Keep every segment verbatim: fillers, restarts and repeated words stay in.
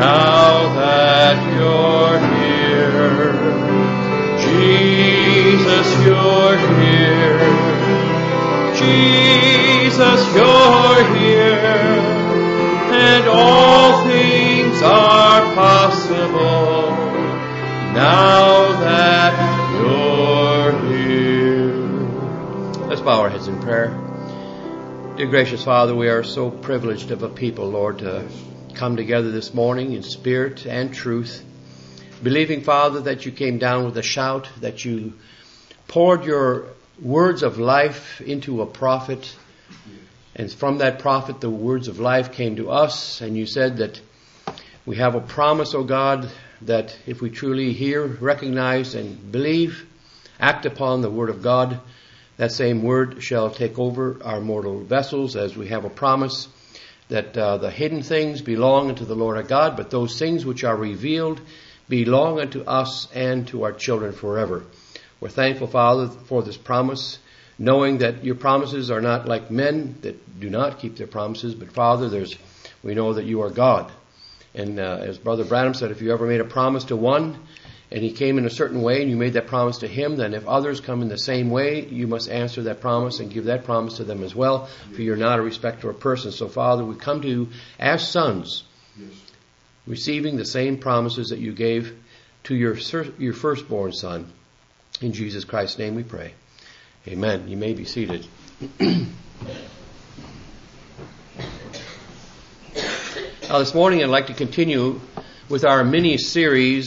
now that you're here. Jesus, you're here. Jesus, you're here. And all things are possible now that you're here. Let's bow our heads in prayer. Dear gracious Father, we are so privileged of a people, Lord, to come together this morning in spirit and truth, believing, Father, that you came down with a shout, that you poured your words of life into a prophet, and from that prophet the words of life came to us, and you said that we have a promise, O God, that if we truly hear, recognize, and believe, act upon the word of God, that same word shall take over our mortal vessels, as we have a promise that uh, the hidden things belong unto the Lord our God, but those things which are revealed belong unto us and to our children forever. We're thankful, Father, for this promise, knowing that your promises are not like men that do not keep their promises, but Father, there's we know that you are God. And uh, as Brother Branham said, if you ever made a promise to one, and he came in a certain way, and you made that promise to him, then if others come in the same way, you must answer that promise and give that promise to them as well, for you're not a respecter of persons. So, Father, we come to you as sons, yes, receiving the same promises that you gave to your your firstborn son. In Jesus Christ's name we pray. Amen. You may be seated. Now, this morning I'd like to continue with our mini-series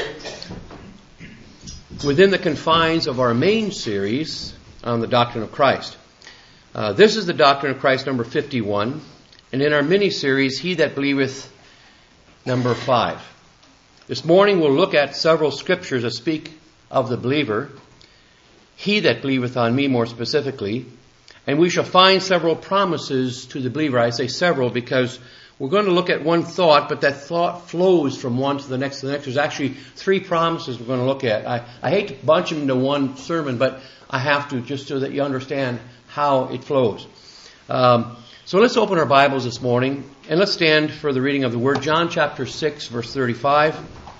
within the confines of our main series on the doctrine of Christ. Uh, this is the doctrine of Christ number fifty-one, and in our mini-series, He That Believeth, number five. This morning we'll look at several scriptures that speak of the believer, He that believeth on me more specifically, and we shall find several promises to the believer. I say several because we're going to look at one thought, but that thought flows from one to the next to the next. There's actually three promises we're going to look at. I, I hate to bunch them into one sermon, but I have to just so that you understand how it flows. Um, so let's open our Bibles this morning, and let's stand for the reading of the Word. John chapter six, verse thirty-five.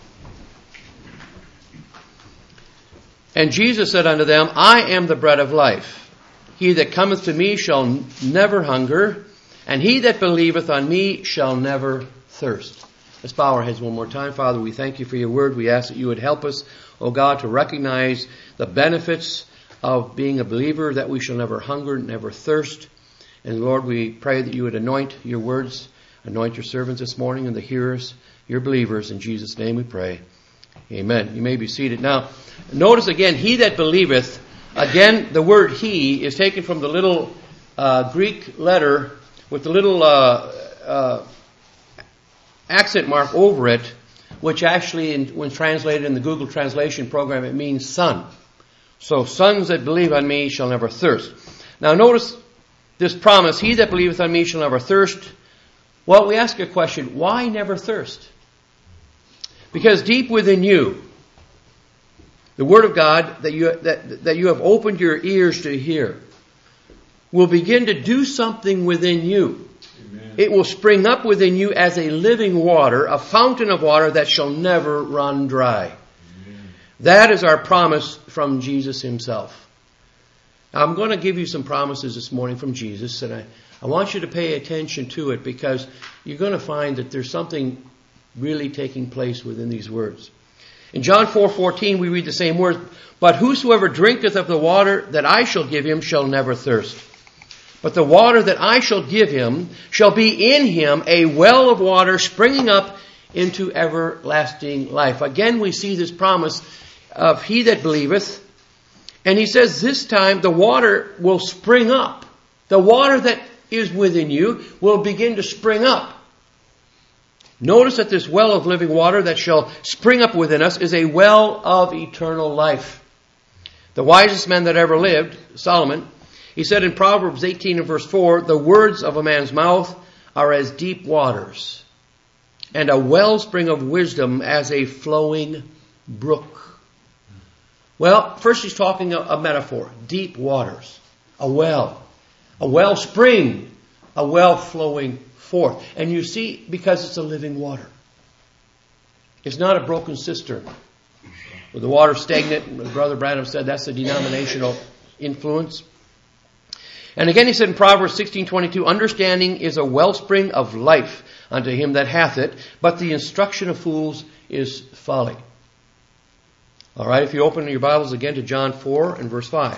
And Jesus said unto them, I am the bread of life. He that cometh to me shall never hunger, and he that believeth on me shall never thirst. Let's bow our heads one more time. Father, we thank you for your word. We ask that you would help us, O God, to recognize the benefits of being a believer, that we shall never hunger, never thirst. And Lord, we pray that you would anoint your words, anoint your servants this morning and the hearers, your believers. In Jesus' name we pray. Amen. You may be seated. Now, notice again, he that believeth, again, the word he is taken from the little uh, Greek letter with the little uh, uh, accent mark over it, which actually, in, when translated in the Google translation program, it means son. So, sons that believe on me shall never thirst. Now, notice this promise, he that believeth on me shall never thirst. Well, we ask a question, why never thirst? Because deep within you, the Word of God that you that, that you have opened your ears to hear will begin to do something within you. Amen. It will spring up within you as a living water, a fountain of water that shall never run dry. Amen. That is our promise from Jesus himself. Now, I'm going to give you some promises this morning from Jesus, and I, I want you to pay attention to it, because you're going to find that there's something really taking place within these words. In John four fourteen, we read the same words, but whosoever drinketh of the water that I shall give him shall never thirst. But the water that I shall give him shall be in him a well of water springing up into everlasting life. Again, we see this promise of he that believeth. And he says this time the water will spring up. The water that is within you will begin to spring up. Notice that this well of living water that shall spring up within us is a well of eternal life. The wisest man that ever lived, Solomon, he said in Proverbs eighteen and verse four, the words of a man's mouth are as deep waters, and a wellspring of wisdom as a flowing brook. Well, first he's talking a, a metaphor, deep waters, a well, a wellspring, a well flowing forth. And you see, because it's a living water. It's not a broken cistern with the water stagnant. And Brother Branham said that's the denominational influence. And again he said in Proverbs sixteen twenty-two, understanding is a wellspring of life unto him that hath it, but the instruction of fools is folly. All right, if you open your Bibles again to John four and verse five.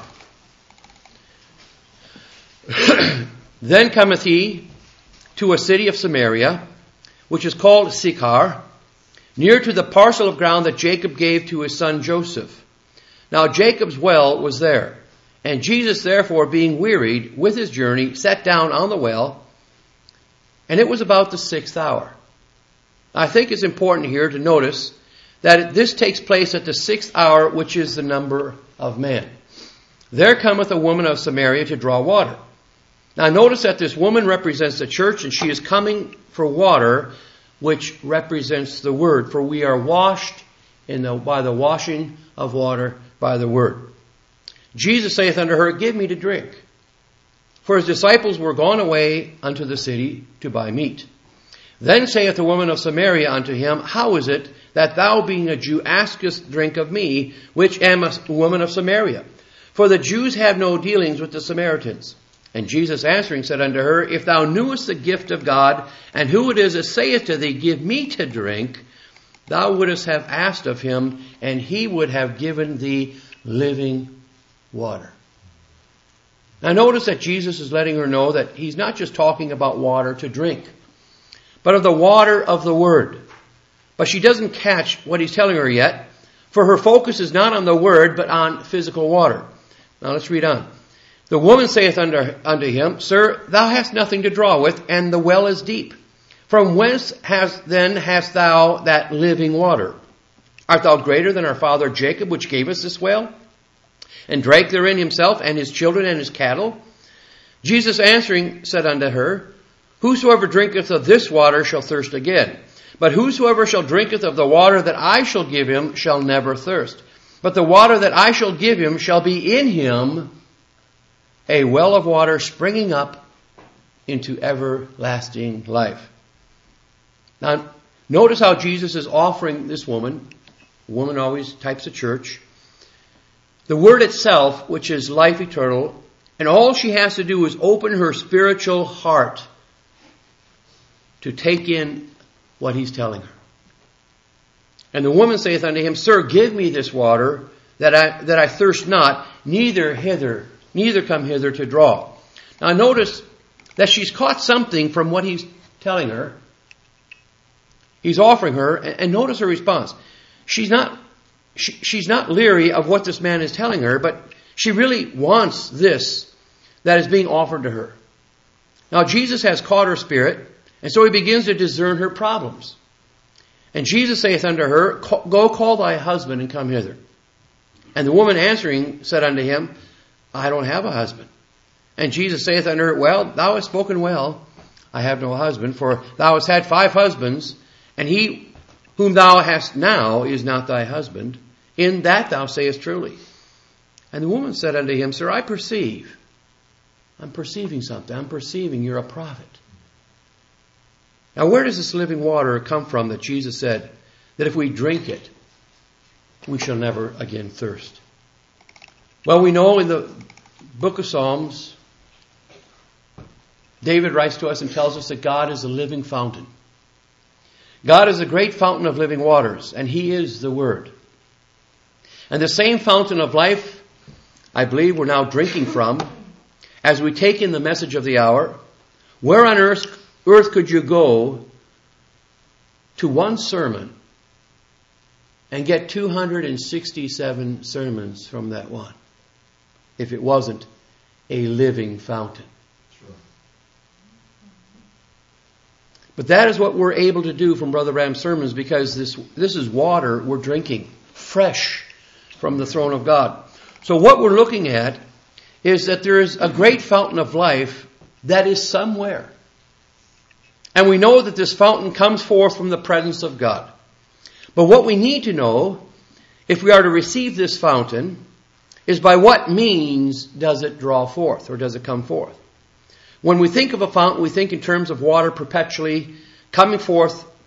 Then cometh he to a city of Samaria, which is called Sychar, near to the parcel of ground that Jacob gave to his son Joseph. Now Jacob's well was there, and Jesus therefore, being wearied with his journey, sat down on the well, and it was about the sixth hour. I think it's important here to notice that this takes place at the sixth hour, which is the number of man. There cometh a woman of Samaria to draw water. Now notice that this woman represents the church, and she is coming for water, which represents the word. For we are washed in the, by the washing of water by the word. Jesus saith unto her, give me to drink. For his disciples were gone away unto the city to buy meat. Then saith the woman of Samaria unto him, how is it that thou, being a Jew, askest drink of me, which am a woman of Samaria? For the Jews have no dealings with the Samaritans. And Jesus answering said unto her, if thou knewest the gift of God, and who it is that saith to thee, give me to drink, thou wouldest have asked of him, and he would have given thee living water. Now notice that Jesus is letting her know that he's not just talking about water to drink, but of the water of the word. But she doesn't catch what he's telling her yet, for her focus is not on the word, but on physical water. Now let's read on. The woman saith unto, unto him, Sir, thou hast nothing to draw with, and the well is deep. From whence hast then hast thou that living water? Art thou greater than our father Jacob, which gave us this well, and drank therein himself, and his children, and his cattle? Jesus answering said unto her, Whosoever drinketh of this water shall thirst again. But whosoever shall drinketh of the water that I shall give him shall never thirst. But the water that I shall give him shall be in him a well of water springing up into everlasting life. Now, notice how Jesus is offering this woman, woman always types of church, the word itself, which is life eternal, and all she has to do is open her spiritual heart to take in what he's telling her. And the woman saith unto him, Sir, give me this water, that I that I thirst not, neither hither, neither come hither to draw. Now notice that she's caught something from what he's telling her. He's offering her, and, and notice her response. She's not she, she's not leery of what this man is telling her, but she really wants this that is being offered to her. Now Jesus has caught her spirit, and so he begins to discern her problems. And Jesus saith unto her, Go call thy husband and come hither. And the woman answering said unto him, I don't have a husband. And Jesus saith unto her, Well, thou hast spoken well. I have no husband, for thou hast had five husbands, and he whom thou hast now is not thy husband. In that thou sayest truly. And the woman said unto him, Sir, I perceive. I'm perceiving something. I'm perceiving you're a prophet. Now, where does this living water come from that Jesus said that if we drink it, we shall never again thirst? Well, we know in the book of Psalms, David writes to us and tells us that God is a living fountain. God is a great fountain of living waters, and He is the Word. And the same fountain of life, I believe, we're now drinking from, as we take in the message of the hour. Where on earth Earth could you go to one sermon and get two hundred sixty-seven sermons from that one if it wasn't a living fountain? Sure. But that is what we're able to do from Brother Branham's sermons, because this this is water we're drinking, fresh from the throne of God. So what we're looking at is that there is a great fountain of life that is somewhere. And we know that this fountain comes forth from the presence of God. But what we need to know, if we are to receive this fountain, is by what means does it draw forth, or does it come forth? When we think of a fountain, we think in terms of water perpetually coming forth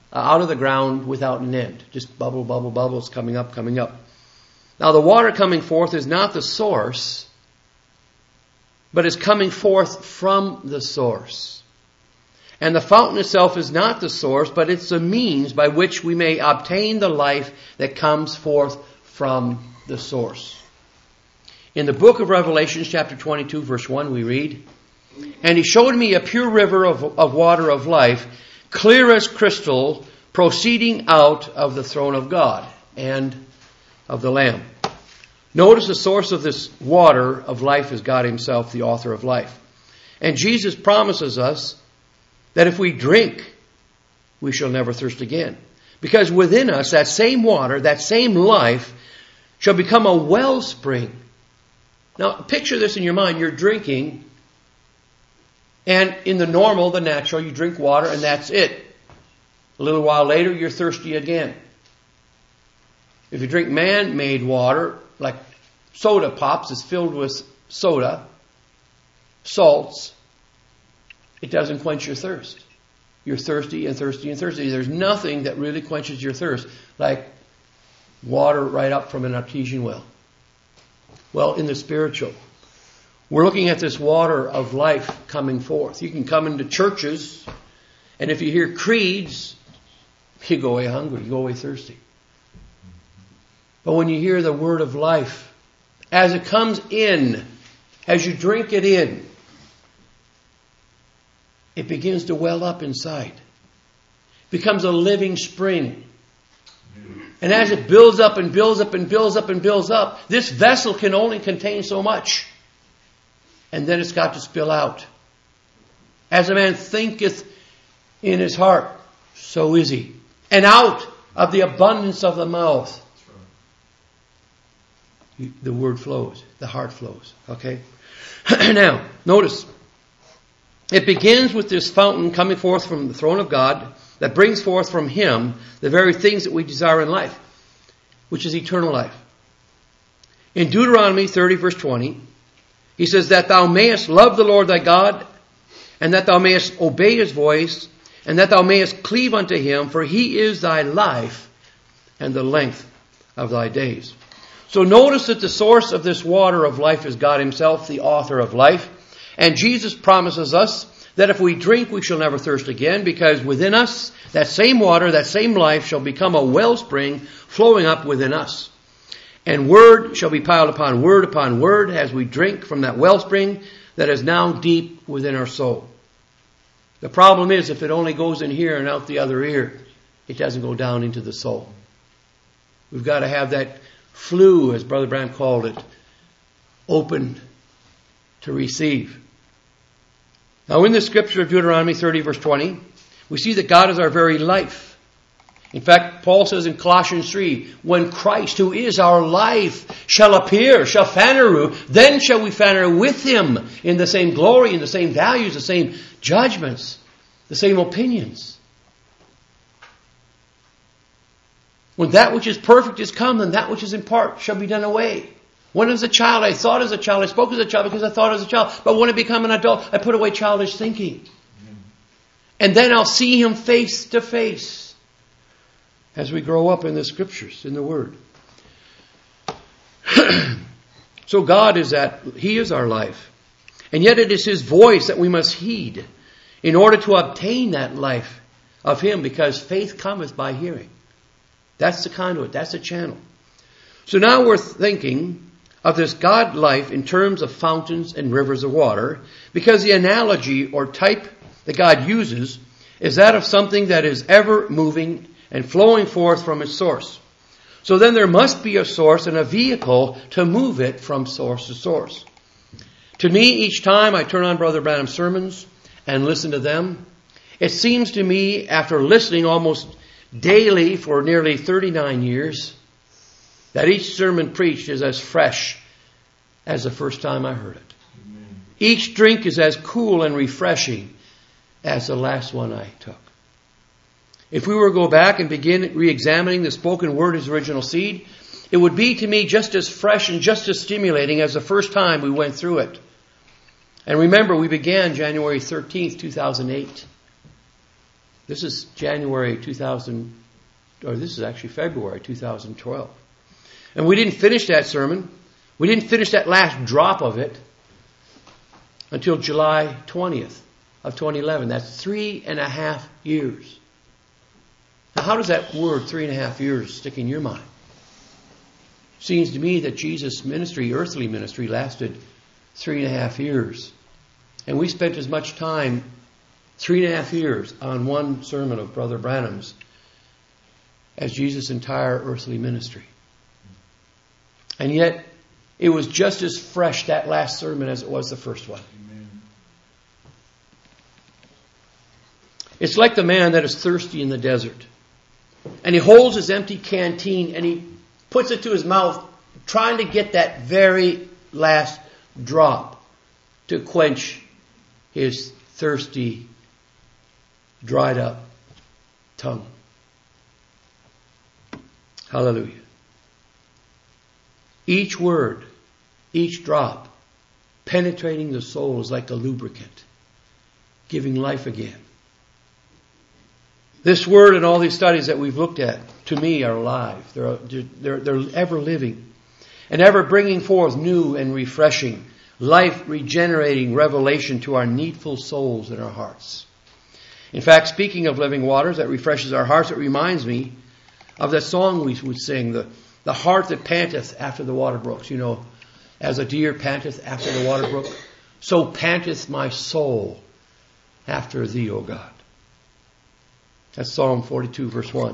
uh, out of the ground without an end. Just bubble, bubble, bubbles coming up, coming up. Now the water coming forth is not the source, but is coming forth from the source. And the fountain itself is not the source, but it's the means by which we may obtain the life that comes forth from the source. In the book of Revelation, chapter twenty-two, verse one, we read, "And he showed me a pure river of, of water of life, clear as crystal, proceeding out of the throne of God and of the Lamb." Notice the source of this water of life is God himself, the author of life. And Jesus promises us that if we drink, we shall never thirst again. Because within us, that same water, that same life, shall become a wellspring. Now, picture this in your mind. You're drinking, and in the normal, the natural, you drink water, and that's it. A little while later, you're thirsty again. If you drink man-made water, like soda pops, it's filled with soda, salts, it doesn't quench your thirst. You're thirsty and thirsty and thirsty. There's nothing that really quenches your thirst like water right up from an artesian well. Well, in the spiritual, we're looking at this water of life coming forth. You can come into churches, and if you hear creeds, you go away hungry, you go away thirsty. But when you hear the word of life, as it comes in, as you drink it in, it begins to well up inside. It becomes a living spring. And as it builds up and builds up and builds up and builds up, this vessel can only contain so much. And then it's got to spill out. As a man thinketh in his heart, so is he. And out of the abundance of the mouth, the word flows, the heart flows. Okay? Now, notice, it begins with this fountain coming forth from the throne of God that brings forth from him the very things that we desire in life, which is eternal life. In Deuteronomy thirty, verse twenty, he says, "That thou mayest love the Lord thy God, and that thou mayest obey his voice, and that thou mayest cleave unto him, for he is thy life and the length of thy days." So notice that the source of this water of life is God himself, the author of life. And Jesus promises us that if we drink, we shall never thirst again, because within us, that same water, that same life shall become a wellspring flowing up within us. And word shall be piled upon word upon word as we drink from that wellspring that is now deep within our soul. The problem is, if it only goes in here and out the other ear, it doesn't go down into the soul. We've got to have that flue, as Brother Branham called it, open to receive. Now in the scripture of Deuteronomy thirty, verse twenty, we see that God is our very life. In fact, Paul says in Colossians three, "When Christ, who is our life, shall appear, shall phaneroo, then shall we phaneroo with him in the same glory, in the same values, the same judgments, the same opinions." When that which is perfect is come, then that which is in part shall be done away. When as a child, I thought as a child, I spoke as a child because I thought as a child. But when I become an adult, I put away childish thinking. And then I'll see him face to face as we grow up in the scriptures, in the Word. So God is that, he is our life. And yet it is his voice that we must heed in order to obtain that life of him, because faith cometh by hearing. That's the conduit, that's the channel. So now we're thinking of this God life in terms of fountains and rivers of water, because the analogy or type that God uses is that of something that is ever moving and flowing forth from its source. So then there must be a source and a vehicle to move it from source to source. To me, each time I turn on Brother Branham's sermons and listen to them, it seems to me, after listening almost daily for nearly thirty-nine years, that each sermon preached is as fresh as the first time I heard it. Amen. Each drink is as cool and refreshing as the last one I took. If we were to go back and begin re-examining the spoken word as original seed, it would be to me just as fresh and just as stimulating as the first time we went through it. And remember, we began January thirteenth, two thousand eight. This is January two thousand, or this is actually February two thousand twelve. And we didn't finish that sermon. We didn't finish that last drop of it until July twentieth of twenty eleven. That's three and a half years. Now, how does that word, three and a half years, stick in your mind? Seems to me that Jesus' ministry, earthly ministry, lasted three and a half years. And we spent as much time, three and a half years, on one sermon of Brother Branham's as Jesus' entire earthly ministry. And yet, it was just as fresh, that last sermon, as it was the first one. Amen. It's like the man that is thirsty in the desert. And he holds his empty canteen and he puts it to his mouth, trying to get that very last drop to quench his thirsty, dried up tongue. Hallelujah. Each word, each drop, penetrating the soul is like a lubricant, giving life again. This word and all these studies that we've looked at, to me, are alive. They're, they're, they're ever living and ever bringing forth new and refreshing, life regenerating revelation to our needful souls and our hearts. In fact, speaking of living waters that refreshes our hearts, it reminds me of that song we would sing, the, the heart that panteth after the water brooks. You know, as a deer panteth after the water brook, so panteth my soul after thee, O God. That's Psalm forty-two, verse one.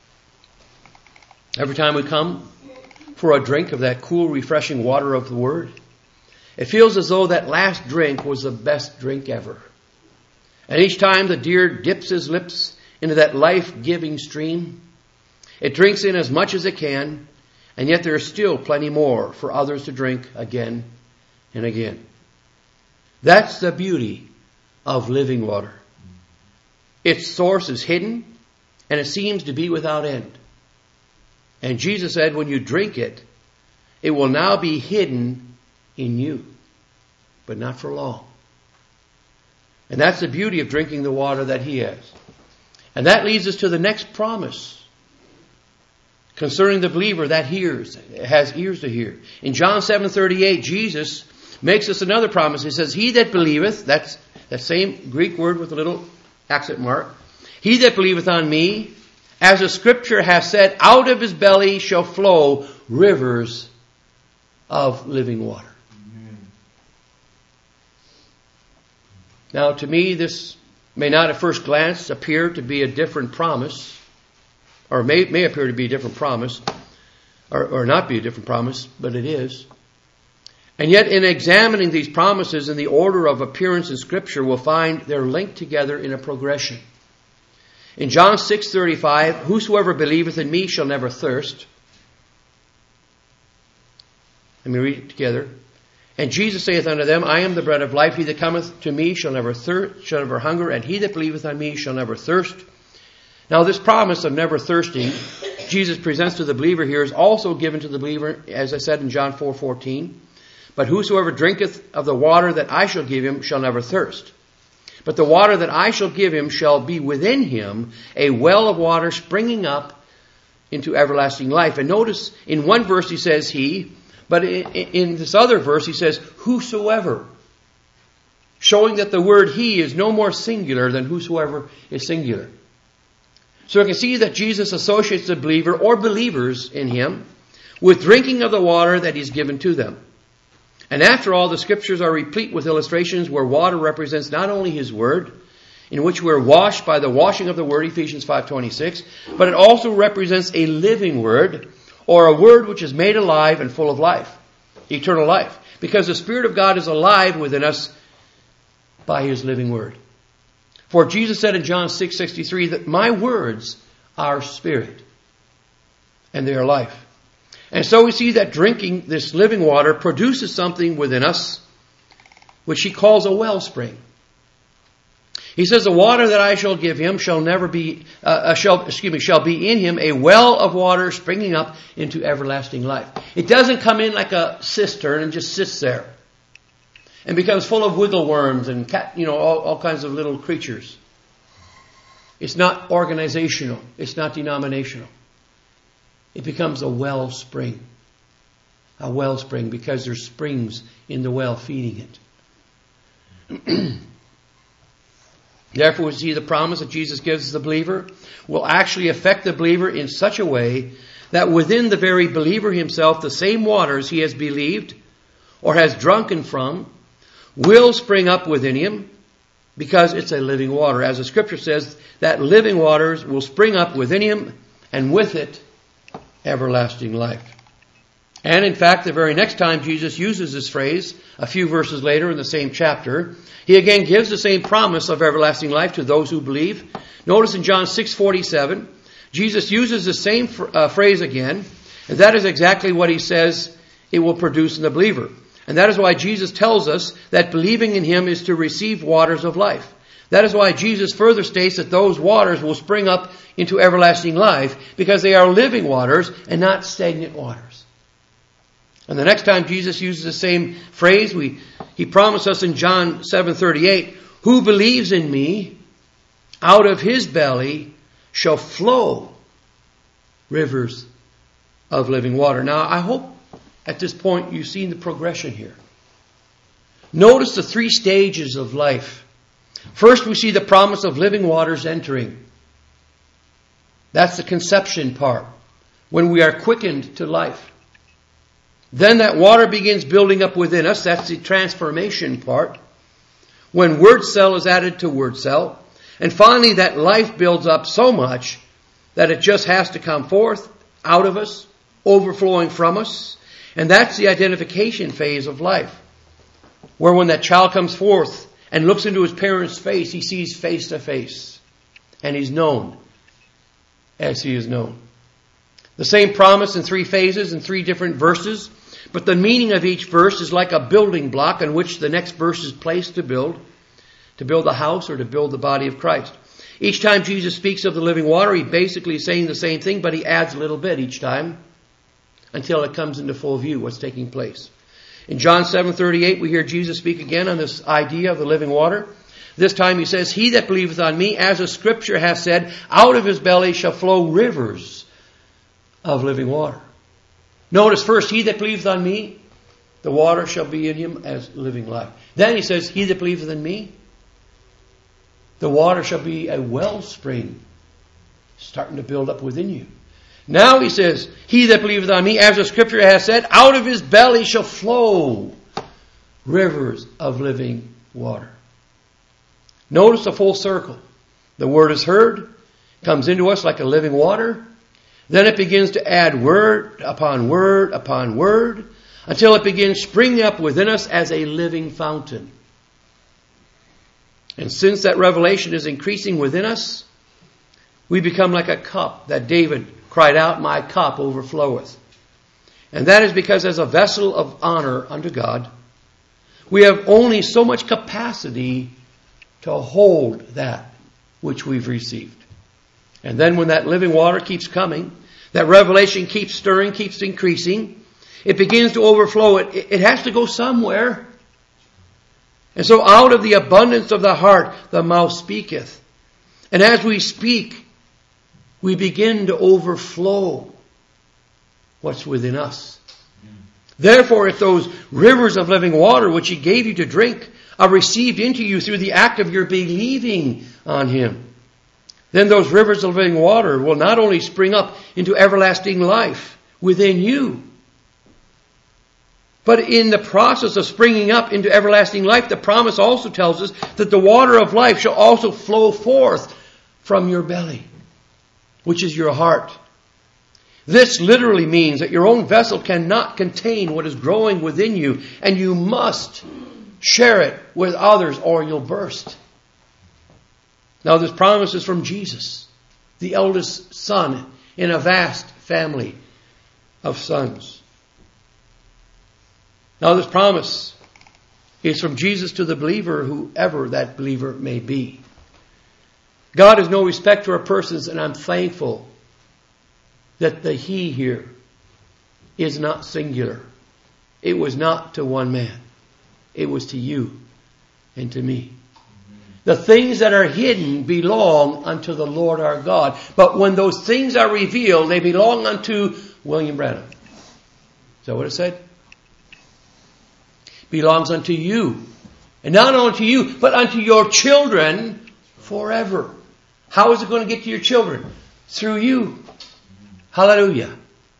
Every time we come for a drink of that cool, refreshing water of the Word, it feels as though that last drink was the best drink ever. And each time the deer dips his lips into that life-giving stream, it drinks in as much as it can, and yet there is still plenty more for others to drink again and again. That's the beauty of living water. Its source is hidden, and it seems to be without end. And Jesus said, when you drink it, it will now be hidden in you, but not for long. And that's the beauty of drinking the water that He has. And that leads us to the next promise concerning the believer that hears, has ears to hear. In John seven thirty-eight, Jesus makes us another promise. He says, he that believeth, that's that same Greek word with a little accent mark, he that believeth on me, as the scripture hath said, out of his belly shall flow rivers of living water. Amen. Now, to me, this may not at first glance appear to be a different promise, or may, may appear to be a different promise, or, or not be a different promise, but it is. And yet, in examining these promises in the order of appearance in Scripture, we'll find they're linked together in a progression. In John six thirty-five, whosoever believeth in me shall never thirst. Let me read it together. And Jesus saith unto them, I am the bread of life. He that cometh to me shall never thirst, shall never hunger, and he that believeth on me shall never thirst. Now, this promise of never thirsting, Jesus presents to the believer here, is also given to the believer, as I said in John four fourteen. But whosoever drinketh of the water that I shall give him shall never thirst. But the water that I shall give him shall be within him a well of water springing up into everlasting life. And notice in one verse he says he, but in, in this other verse he says whosoever, showing that the word he is no more singular than whosoever is singular. So I can see that Jesus associates the believer or believers in him with drinking of the water that he's given to them. And after all, the Scriptures are replete with illustrations where water represents not only His Word, in which we're washed by the washing of the Word, Ephesians five twenty-six, but it also represents a living Word, or a Word which is made alive and full of life, eternal life. Because the Spirit of God is alive within us by His living Word. For Jesus said in John six sixty-three that my words are spirit, and they are life. And so we see that drinking this living water produces something within us, which he calls a wellspring. He says, the water that I shall give him shall never be, uh, shall, excuse me, shall be in him a well of water springing up into everlasting life. It doesn't come in like a cistern and just sits there and becomes full of wiggle worms and cat, you know, all, all kinds of little creatures. It's not organizational. It's not denominational. It becomes a wellspring. A wellspring because there's springs in the well feeding it. Therefore, we see the promise that Jesus gives the believer will actually affect the believer in such a way that within the very believer himself, the same waters he has believed or has drunken from will spring up within him because it's a living water. As the scripture says, that living waters will spring up within him and with it, everlasting life. And in fact, the very next time Jesus uses this phrase, a few verses later in the same chapter, he again gives the same promise of everlasting life to those who believe. Notice in John six forty-seven, Jesus uses the same uh, phrase again, and that is exactly what he says it will produce in the believer. And that is why Jesus tells us that believing in him is to receive waters of life. That is why Jesus further states that those waters will spring up into everlasting life because they are living waters and not stagnant waters. And the next time Jesus uses the same phrase, we, he promised us in John seven thirty-eight, who believes in me, out of his belly shall flow rivers of living water. Now, I hope at this point you've seen the progression here. Notice the three stages of life. First, we see the promise of living waters entering. That's the conception part, when we are quickened to life. Then that water begins building up within us. That's the transformation part. When word cell is added to word cell. And finally, that life builds up so much that it just has to come forth out of us, overflowing from us. And that's the identification phase of life. Where when that child comes forth and looks into his parent's face, he sees face to face. And he's known as he is known. The same promise in three phases in three different verses. But the meaning of each verse is like a building block on which the next verse is placed to build. To build a house or to build the body of Christ. Each time Jesus speaks of the living water, he basically is saying the same thing, but he adds a little bit each time until it comes into full view what's taking place. In John seven thirty-eight, we hear Jesus speak again on this idea of the living water. This time he says, he that believeth on me, as the scripture hath said, out of his belly shall flow rivers of living water. Notice first, he that believeth on me, the water shall be in him as living life. Then he says, he that believeth in me, the water shall be a wellspring starting to build up within you. Now he says, he that believeth on me, as the scripture has said, out of his belly shall flow rivers of living water. Notice the full circle. The word is heard, comes into us like a living water. Then it begins to add word upon word upon word until it begins springing up within us as a living fountain. And since that revelation is increasing within us, we become like a cup that David cried out, my cup overfloweth. And that is because as a vessel of honor unto God, we have only so much capacity to hold that which we've received. And then when that living water keeps coming, that revelation keeps stirring, keeps increasing, it begins to overflow. It, it has to go somewhere. And so out of the abundance of the heart, the mouth speaketh. And as we speak, we begin to overflow what's within us. Therefore, if those rivers of living water which he gave you to drink are received into you through the act of your believing on him, then those rivers of living water will not only spring up into everlasting life within you, but in the process of springing up into everlasting life, the promise also tells us that the water of life shall also flow forth from your belly, which is your heart. This literally means that your own vessel cannot contain what is growing within you, and you must share it with others or you'll burst. Now this promise is from Jesus, the eldest son in a vast family of sons. Now this promise is from Jesus to the believer, whoever that believer may be. God is no respecter of persons, and I'm thankful that the he here is not singular. It was not to one man. It was to you and to me. The things that are hidden belong unto the Lord our God. But when those things are revealed, they belong unto William Branham. Is that what it said? Belongs unto you. And not only to you, but unto your children forever. How is it going to get to your children? Through you. Hallelujah.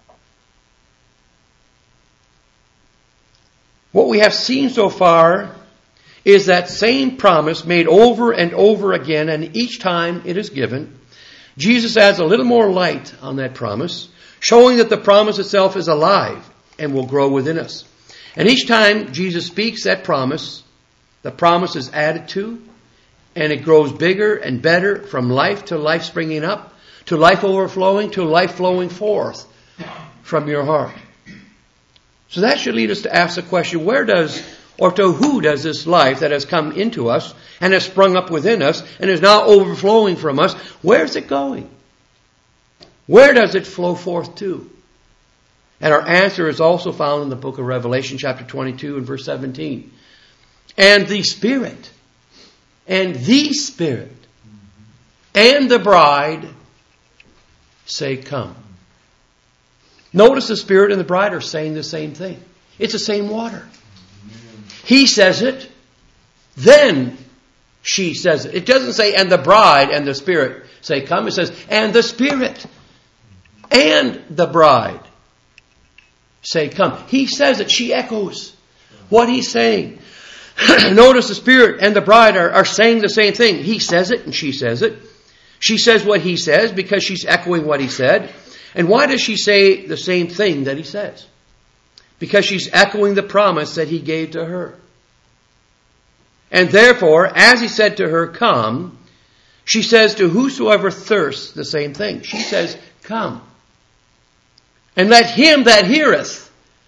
What we have seen so far is that same promise made over and over again, and each time it is given, Jesus adds a little more light on that promise, showing that the promise itself is alive and will grow within us. And each time Jesus speaks that promise, the promise is added to, and it grows bigger and better from life to life springing up, to life overflowing, to life flowing forth from your heart. So that should lead us to ask the question, where does, or to who does this life that has come into us and has sprung up within us and is now overflowing from us, where's it going? Where does it flow forth to? And our answer is also found in the book of Revelation, chapter twenty-two and verse seventeen. And the Spirit, and the Spirit, and the bride say, come. Notice the Spirit and the bride are saying the same thing. It's the same water. He says it, then she says it. It doesn't say, and the bride and the Spirit say, come. It says, and the Spirit and the bride say, come. He says it. She echoes what he's saying. Notice the Spirit and the bride are, are saying the same thing. He says it and she says it. She says what he says because she's echoing what he said. And why does she say the same thing that he says? Because she's echoing the promise that he gave to her. And therefore, as he said to her, come, she says to whosoever thirsts the same thing. She says, come. And let him that heareth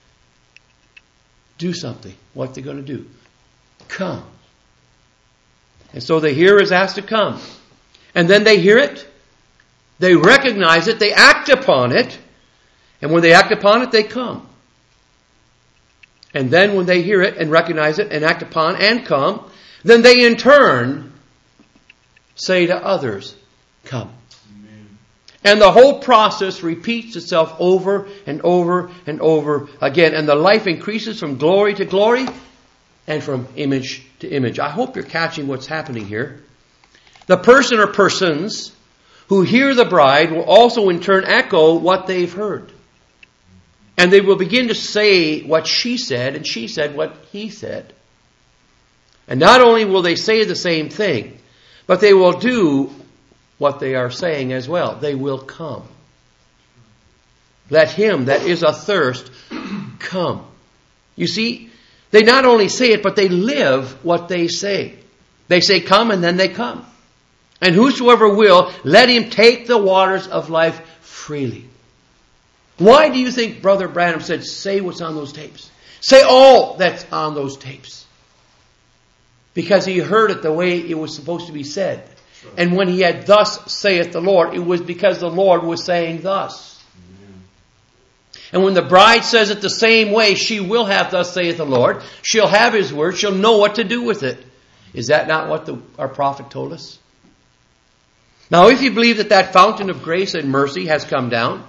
do something. What they're going to do. Come. And so the hearer is asked to come. And then they hear it. They recognize it. They act upon it. And when they act upon it, they come. And then when they hear it and recognize it and act upon and come, then they in turn say to others, come. Amen. And the whole process repeats itself over and over and over again. And the life increases from glory to glory and from image to image. I hope you're catching what's happening here. The person or persons who hear the bride will also in turn echo what they've heard. And they will begin to say what she said, and she said what he said. And not only will they say the same thing, but they will do what they are saying as well. They will come. Let him that is athirst come. You see, they not only say it, but they live what they say. They say come, and then they come. And whosoever will, let him take the waters of life freely. Why do you think Brother Branham said, say what's on those tapes? Say all that's on those tapes. Because he heard it the way it was supposed to be said. Sure. And when he had thus saith the Lord, it was because the Lord was saying thus. Amen. And when the bride says it the same way, she will have thus saith the Lord. She'll have his word. She'll know what to do with it. Is that not what the, our prophet told us? Now, if you believe that that fountain of grace and mercy has come down,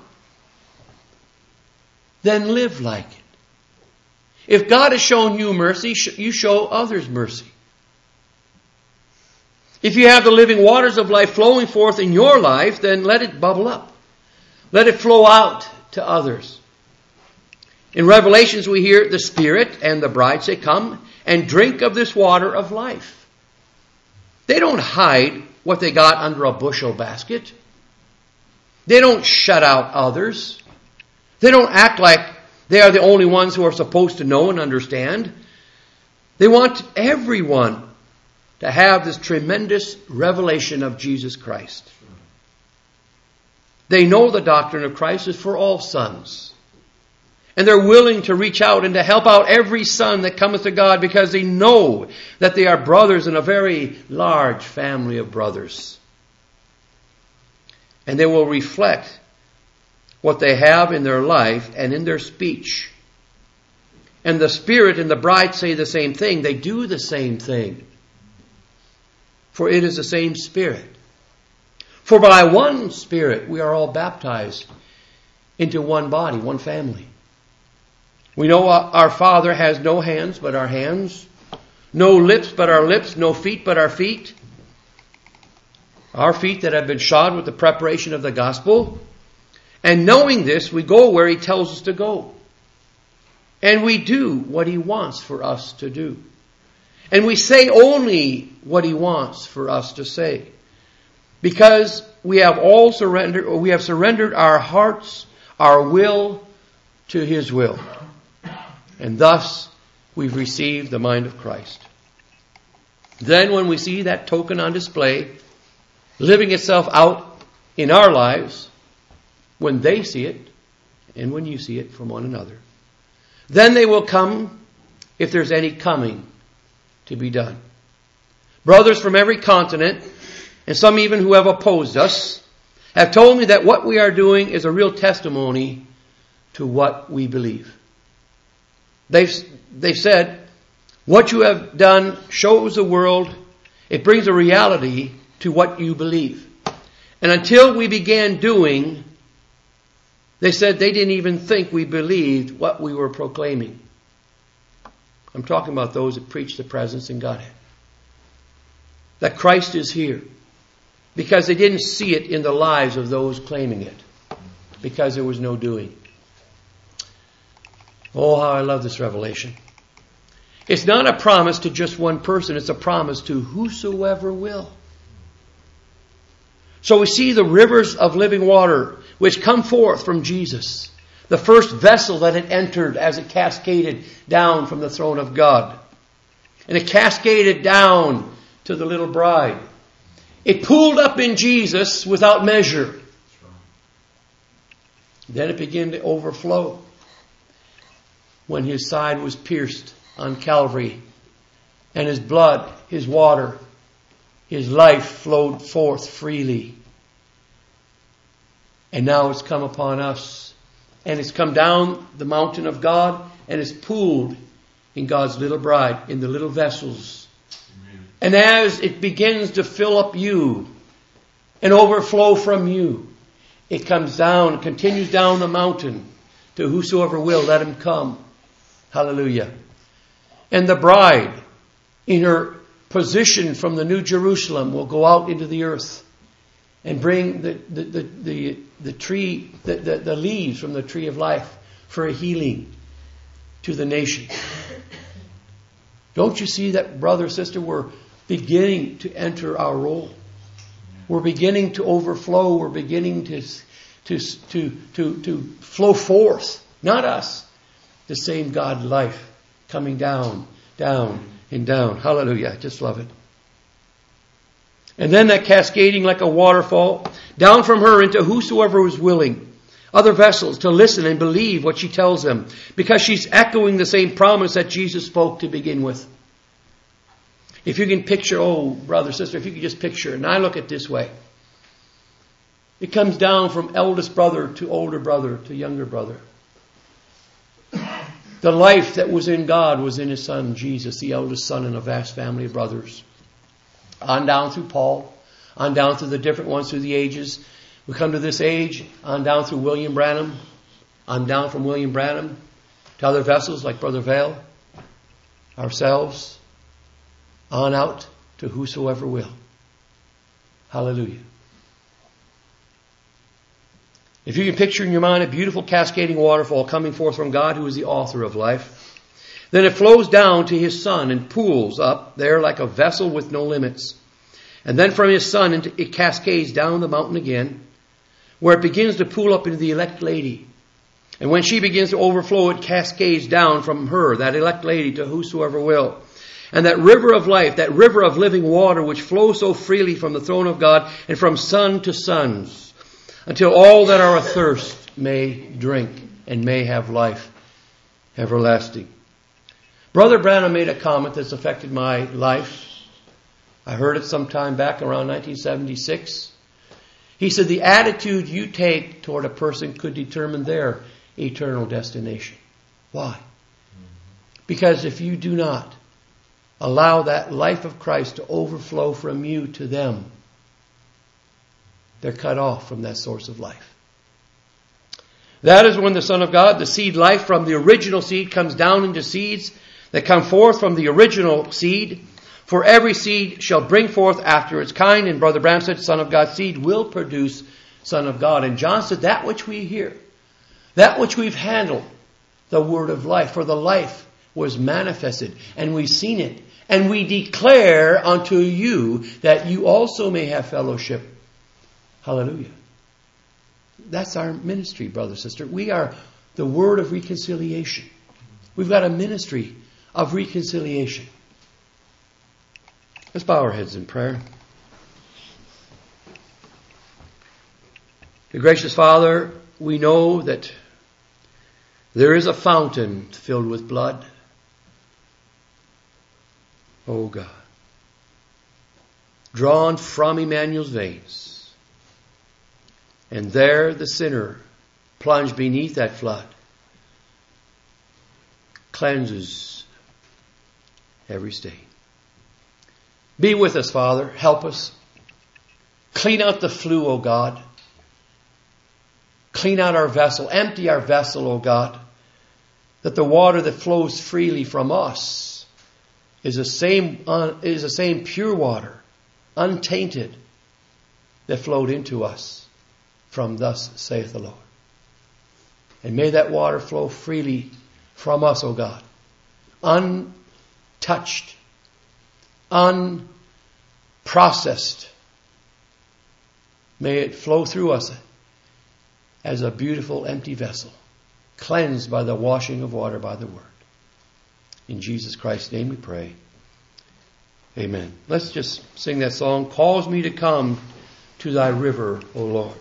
then live like it. If God has shown you mercy, you show others mercy. If you have the living waters of life flowing forth in your life, then let it bubble up. Let it flow out to others. In Revelations we hear the Spirit and the bride say, come and drink of this water of life. They don't hide what they got under a bushel basket. They don't shut out others. They don't act like they are the only ones who are supposed to know and understand. They want everyone to have this tremendous revelation of Jesus Christ. They know the doctrine of Christ is for all sons. And they're willing to reach out and to help out every son that cometh to God because they know that they are brothers in a very large family of brothers. And they will reflect what they have in their life and in their speech. And the Spirit and the bride say the same thing. They do the same thing. For it is the same Spirit. For by one Spirit we are all baptized into one body, one family. We know our Father has no hands but our hands, no lips but our lips, no feet but our feet. Our feet that have been shod with the preparation of the gospel. And knowing this, we go where He tells us to go. And we do what He wants for us to do. And we say only what He wants for us to say. Because we have all surrendered, or we have surrendered our hearts, our will to His will. And thus, we've received the mind of Christ. Then when we see that token on display, living itself out in our lives, when they see it, and when you see it from one another, then they will come, if there's any coming to be done. Brothers from every continent, and some even who have opposed us, have told me that what we are doing is a real testimony to what we believe. They've, they've said, what you have done shows the world, it brings a reality to what you believe. And until we began doing, they said they didn't even think we believed what we were proclaiming. I'm talking about those that preach the presence in Godhead. That Christ is here. Because they didn't see it in the lives of those claiming it. Because there was no doing. Oh, how I love this revelation. It's not a promise to just one person. It's a promise to whosoever will. So we see the rivers of living water which come forth from Jesus. The first vessel that it entered as it cascaded down from the throne of God. And it cascaded down to the little bride. It pooled up in Jesus without measure. Then it began to overflow when His side was pierced on Calvary. And His blood, His water, His life flowed forth freely. And now it's come upon us. And it's come down the mountain of God. And it's pooled in God's little bride, in the little vessels. Amen. And as it begins to fill up you and overflow from you, it comes down, continues down the mountain to whosoever will, let him come. Hallelujah. And the bride, in her position from the New Jerusalem, will go out into the earth and bring the the the, the, the tree, the, the, the leaves from the tree of life for a healing to the nation. Don't you see that, brother, sister? We're beginning to enter our role. We're beginning to overflow. We're beginning to to to to, to flow forth. Not us. The same God life coming down, down, and down. Hallelujah. I just love it. And then that cascading like a waterfall down from her into whosoever was willing. Other vessels to listen and believe what she tells them. Because she's echoing the same promise that Jesus spoke to begin with. If you can picture, oh, brother, sister, if you could just picture, and I look at it this way. It comes down from eldest brother to older brother to younger brother. The life that was in God was in His Son, Jesus, the eldest son in a vast family of brothers. On down through Paul, on down through the different ones through the ages. We come to this age, on down through William Branham, on down from William Branham to other vessels like Brother Vail, ourselves, on out to whosoever will. Hallelujah. If you can picture in your mind a beautiful cascading waterfall coming forth from God, who is the author of life, then it flows down to His Son and pools up there like a vessel with no limits. And then from His Son, it cascades down the mountain again, where it begins to pool up into the elect lady. And when she begins to overflow, it cascades down from her, that elect lady, to whosoever will. And that river of life, that river of living water, which flows so freely from the throne of God and from son to sons, until all that are athirst may drink and may have life everlasting. Brother Branham made a comment that's affected my life. I heard it sometime back around nineteen seventy-six. He said, the attitude you take toward a person could determine their eternal destination. Why? Because if you do not allow that life of Christ to overflow from you to them, they're cut off from that source of life. That is when the Son of God, the seed life from the original seed, comes down into seeds that come forth from the original seed. For every seed shall bring forth after its kind. And Brother Branham said, Son of God's seed will produce Son of God. And John said, that which we hear, that which we've handled, the word of life, for the life was manifested, and we've seen it. And we declare unto you that you also may have fellowship. Hallelujah. That's our ministry, brother, sister. We are the word of reconciliation. We've got a ministry of reconciliation. Let's bow our heads in prayer. Dear gracious Father, we know that there is a fountain filled with blood. Oh God. Drawn from Emmanuel's veins. And there the sinner, plunged beneath that flood, cleanses every stain. Be with us, Father. Help us. Clean out the flue, O God. Clean out our vessel. Empty our vessel, O God. That the water that flows freely from us is the same, uh, is the same pure water, untainted, that flowed into us from thus saith the Lord. And may that water flow freely from us, O God. Untouched. Unprocessed. May it flow through us as a beautiful empty vessel, cleansed by the washing of water by the word. In Jesus Christ's name we pray. Amen. Let's just sing that song. Cause me to come to thy river, O Lord.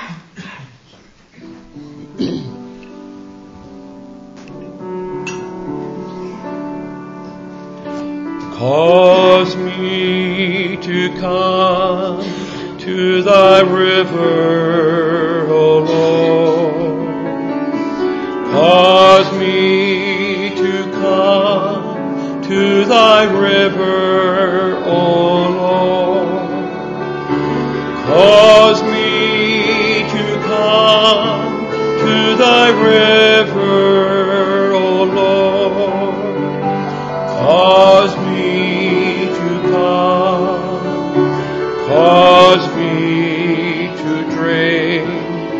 Cause me to come to thy river, O Lord. Cause me to come to thy river, O Lord. Cause me to come to thy river, O Lord. Cause me to come, cause me to drink,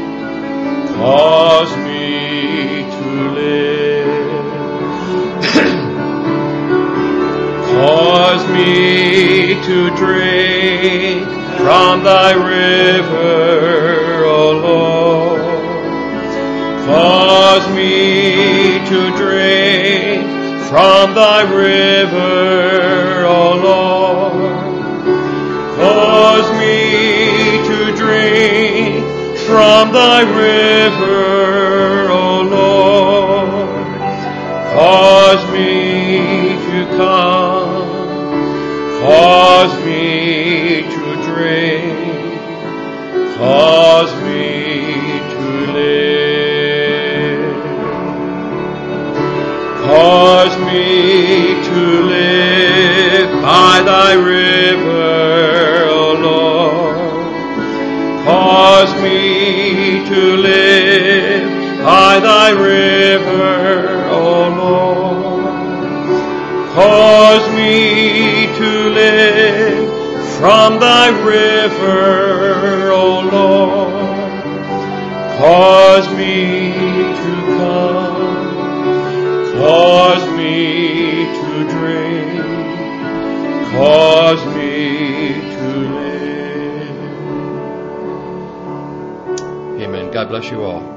cause me to live. Cause me to drink from thy river, O Lord. Cause me to drink from thy river, O Lord. Cause me to drink from thy river, O Lord. Cause me to come, cause me to drink, cause me to live. Cause me to live by thy river, O Lord. Cause me to live by thy river, O Lord. Cause me to live from thy river, O Lord. Cause me to come, cause me to drink, cause me to live. Amen. God bless you all.